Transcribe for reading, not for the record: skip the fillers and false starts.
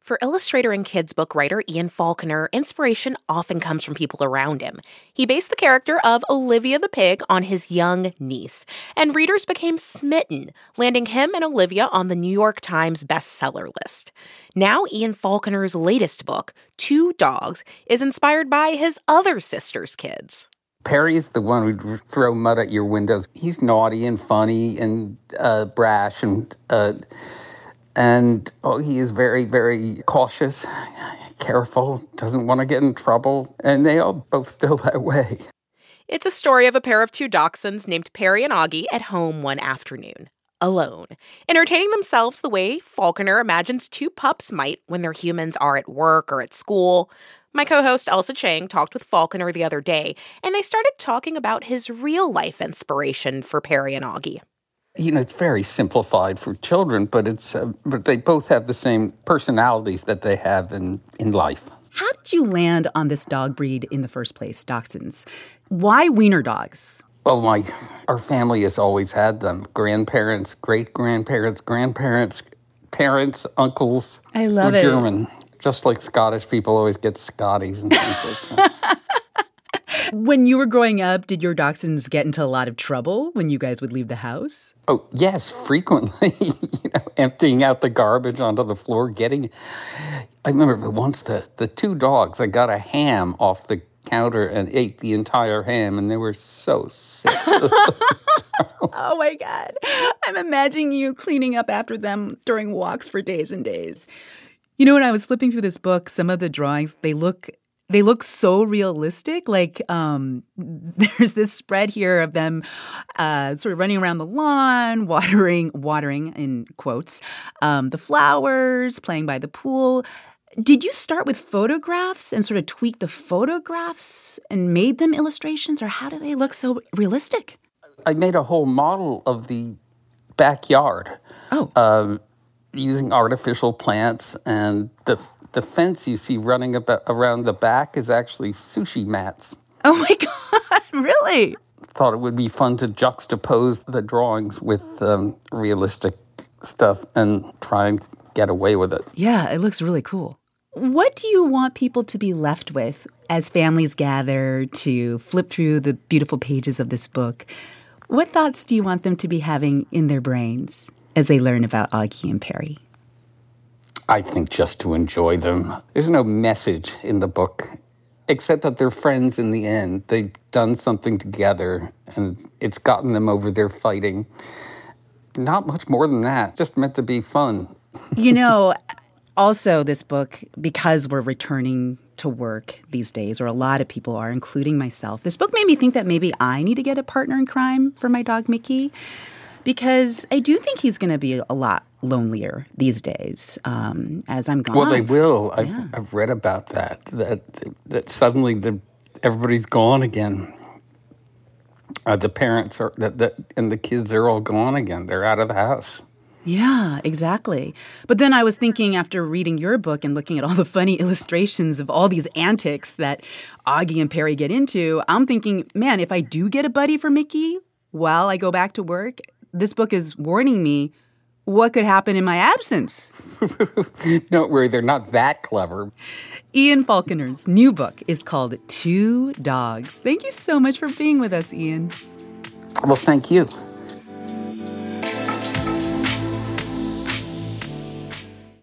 For illustrator and kids book writer Ian Faulkner, inspiration often comes from people around him. He based the character of Olivia the pig on his young niece, and readers became smitten, landing him and Olivia on the New York Times bestseller list. Now Ian Faulkner's latest book, Two Dogs, is inspired by his other sister's kids. Perry's the one who'd throw mud at your windows. He's naughty and funny and brash and he is very, very cautious, careful, doesn't want to get in trouble, and they all both still that way. It's a story of a pair of two dachshunds named Perry and Augie at home one afternoon, alone, entertaining themselves the way Faulkner imagines two pups might when their humans are at work or at school. My co-host Elsa Chang talked with Faulkner the other day, and they started talking about his real-life inspiration for Perry and Augie. You know, it's very simplified for children, but but they both have the same personalities that they have in life. How did you land on this dog breed in the first place, dachshunds? Why wiener dogs? Well, our family has always had them. Grandparents, great-grandparents, grandparents, parents, uncles. I love it. German. Just like Scottish people always get Scotties and things like that. When you were growing up, did your dachshunds get into a lot of trouble when you guys would leave the house? Oh, yes, frequently. Emptying out the garbage onto the floor, I remember once the two dogs, I got a ham off the counter and ate the entire ham, and they were so sick. Oh, my God. I'm imagining you cleaning up after them during walks for days and days. You know, when I was flipping through this book, some of the drawings, they look so realistic. Like there's this spread here of them sort of running around the lawn, watering in quotes, the flowers, playing by the pool. Did you start with photographs and sort of tweak the photographs and made them illustrations, or how do they look so realistic? I made a whole model of the backyard. Using artificial plants, and the fence you see running around the back is actually sushi mats. Oh my God, really? Thought it would be fun to juxtapose the drawings with realistic stuff and try and get away with it. Yeah, it looks really cool. What do you want people to be left with as families gather to flip through the beautiful pages of this book? What thoughts do you want them to be having in their brains as they learn about Augie and Perry? I think just to enjoy them. There's no message in the book, except that they're friends in the end. They've done something together, and it's gotten them over their fighting. Not much more than that, just meant to be fun. You know, also this book, because we're returning to work these days, or a lot of people are, including myself, this book made me think that maybe I need to get a partner in crime for my dog, Mickey. Because I do think he's going to be a lot lonelier these days as I'm gone. Well, they will. I've read about that suddenly everybody's gone again. The parents are and the kids are all gone again. They're out of the house. Yeah, exactly. But then I was thinking, after reading your book and looking at all the funny illustrations of all these antics that Augie and Perry get into, I'm thinking, man, if I do get a buddy for Mickey while I go back to work, this book is warning me what could happen in my absence. Don't worry, they're not that clever. Ian Faulkner's new book is called Two Dogs. Thank you so much for being with us, Ian. Well, thank you.